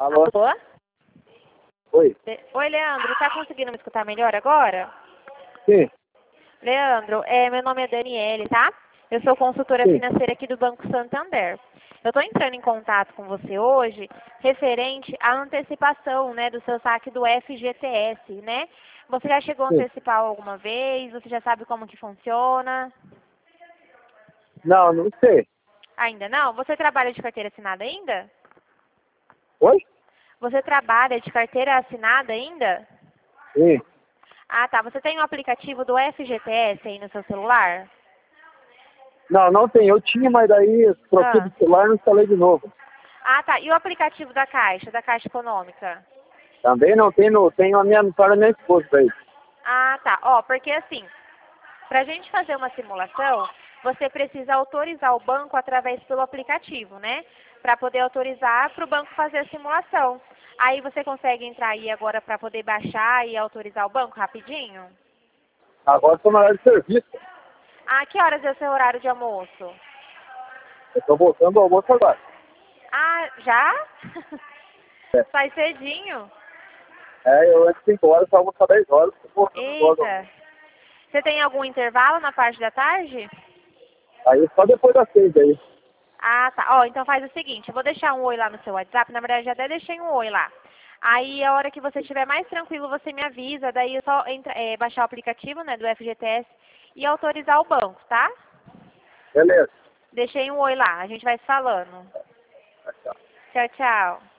Alô? Alô? Oi? Oi, Leandro, tá conseguindo me escutar melhor agora? Sim, Leandro, meu nome é Daniele, tá? Eu sou consultora sim. financeira aqui do Banco Santander. Eu estou entrando em contato com você hoje referente à antecipação, né, do seu saque do FGTS, né? Você já chegou a Sim. antecipar alguma vez? Você já sabe como que funciona? Não, não sei. Ainda não? Você trabalha de carteira assinada ainda? Oi? Você trabalha de carteira assinada ainda? Sim. Ah, tá. Você tem o aplicativo do FGTS aí no seu celular? Não, não tem. Eu tinha, mas daí troquei Ah. de celular e instalei de novo. Ah, tá. E o aplicativo da Caixa Econômica? Também não tem, tem a minha, para minha esposa aí. Ah, tá. Ó, porque assim, para a gente fazer uma simulação, você precisa autorizar o banco através pelo aplicativo, né? Para poder autorizar para o banco fazer a simulação. Aí você consegue entrar aí agora para poder baixar e autorizar o banco rapidinho? Agora estou na área de serviço. Ah, que horas é o seu horário de almoço? Eu estou voltando ao almoço agora. Ah, já? É, Sai cedinho? eu antes de 5 horas, só almoçar 10 horas. Estou voltando agora. Eita. Você tem algum intervalo na parte da tarde? Aí só depois das 6 aí. Ah, tá. Ó, então faz o seguinte, eu vou deixar um oi lá no seu WhatsApp. Na verdade, já até deixei um oi lá. Aí, a hora que você estiver mais tranquilo, você me avisa. Daí, é só baixar o aplicativo, né, do FGTS e autorizar o banco, tá? Beleza. Deixei um oi lá. A gente vai se falando. Tchau. Tchau, tchau.